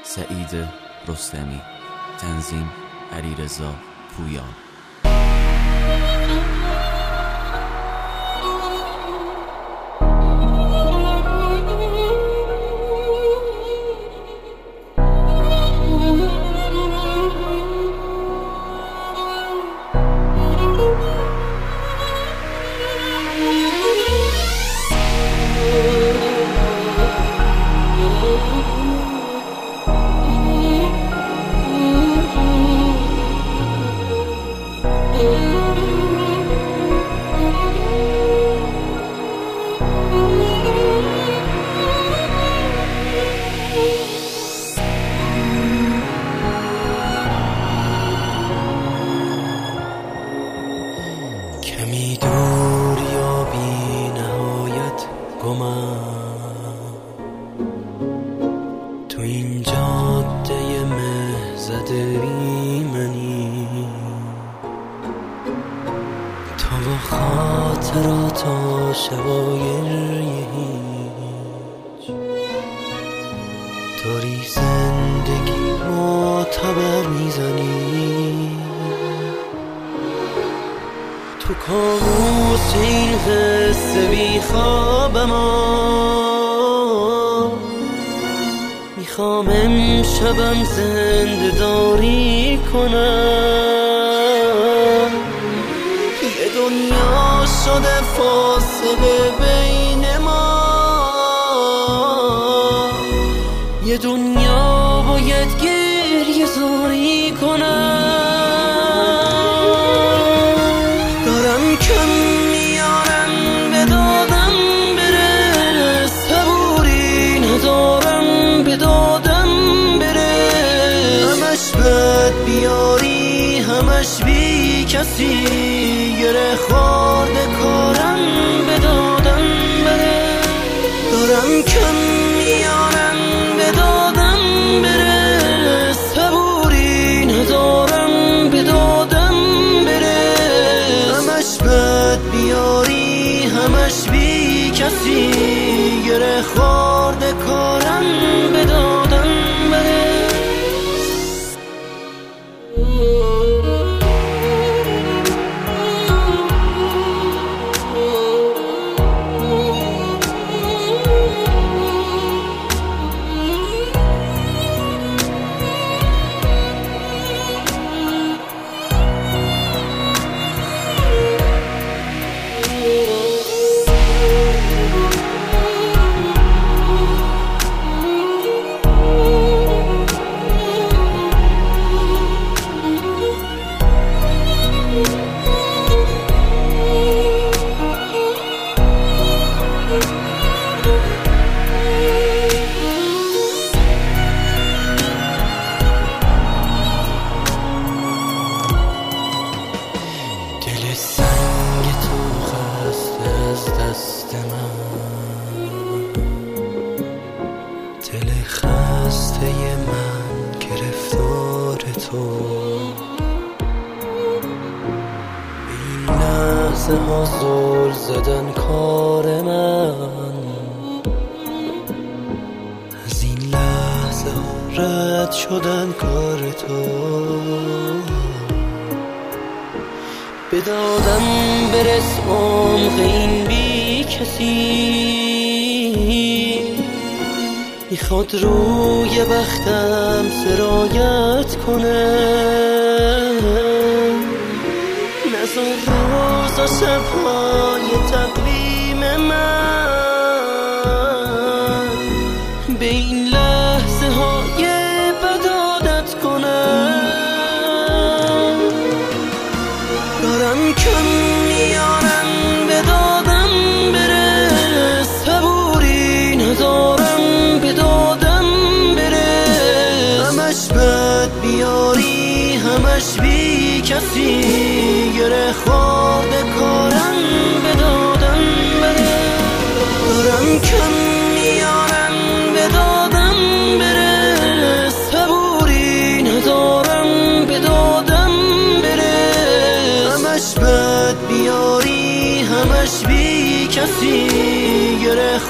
سعید رستمی. تنظیم علیرضا پویان. کمی دور یا بی نهایت گمم، تو این جاده مهزده ایمنی، تو و خاطرات و شبای هیچ، داری زندگی معتبر میزنی، تو کابوس این قصه بی خوابم، میخوام امشبم زنده داری کنم، یه دنیا شده فاصله بین ما، یه دنیا باید گریه زاری کنم، کم میارم به دادم بره، صبوری ندارم به دادم بره، همش بد بیاری همش بی کسی، گره خورده کارم به دادم بره، دارم کم میارم به دادم بره، صبوری ندارم به دادم بره، همش بد بیاری همش بی کسی، گره خورده کارم به دادم بره. دل سنگ تو خسته از دست من، دل خسته من گرفتار تو، این لحظه ها زل زدن کار من، از این لحظه ها رد شدن کار تو، به دادم برس عمق این بی کسی، میخواد روی بختم سرایت کنه، نذار روز و شبهای تقویم من به این لحظه های بد عادت کنه، دارم کم میارم به دادم بره، صبوری ندارم به دادم بره، همش بد بیاری همش بی کسی، گره خورده کارم به دادم بره، دارم کم میارم به دادم بره، صبوری ندارم به دادم بره، همش بد بیاری همش بی کسی، گره